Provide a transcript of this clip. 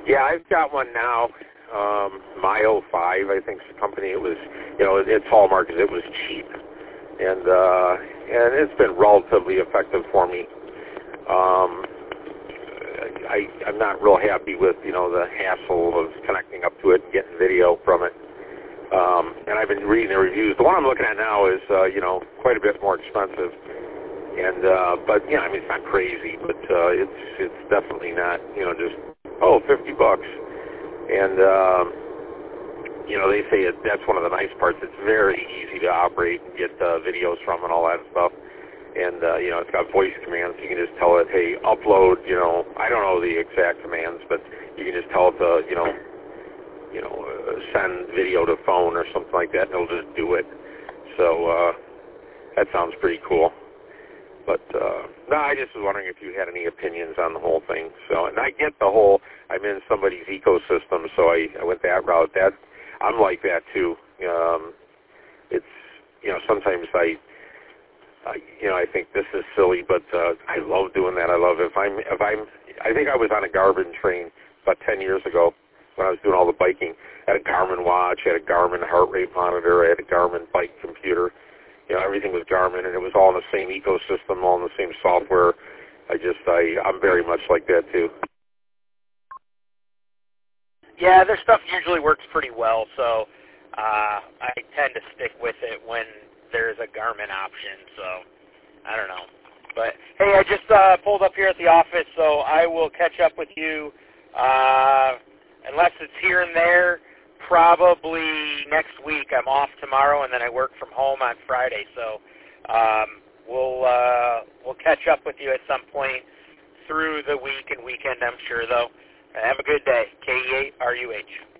Yeah, I've got one now. Myo 5, I think, is the company. It was, its hallmark is it was cheap, and it's been relatively effective for me. I'm not real happy with, the hassle of connecting up to it and getting video from it. And I've been reading the reviews. The one I'm looking at now is, quite a bit more expensive. And, but, it's not crazy, but, it's definitely not, just, $50. And, they say that's one of the nice parts. It's very easy to operate and get, videos from and all that stuff. And, it's got voice commands. You can just tell it, hey, upload, I don't know the exact commands, but you can just tell it to, send video to phone or something like that, and it'll just do it. So, that sounds pretty cool. But, no, I just was wondering if you had any opinions on the whole thing. So, and I get the whole, I'm in somebody's ecosystem, so I went that route. I'm like that too. It's, sometimes I think this is silly, but I love doing that. I love it. I think I was on a Garmin train about 10 years ago when I was doing all the biking. I had a Garmin watch, I had a Garmin heart rate monitor, I had a Garmin bike computer. Everything was Garmin, and it was all in the same ecosystem, all in the same software. I'm very much like that too. Yeah, their stuff usually works pretty well, so I tend to stick with it when there's a Garmin option, so I don't know. But, hey, I just pulled up here at the office, so I will catch up with you, unless it's here and there, probably next week. I'm off tomorrow, and then I work from home on Friday, so we'll catch up with you at some point through the week and weekend, I'm sure, though. Have a good day. KE8RUH.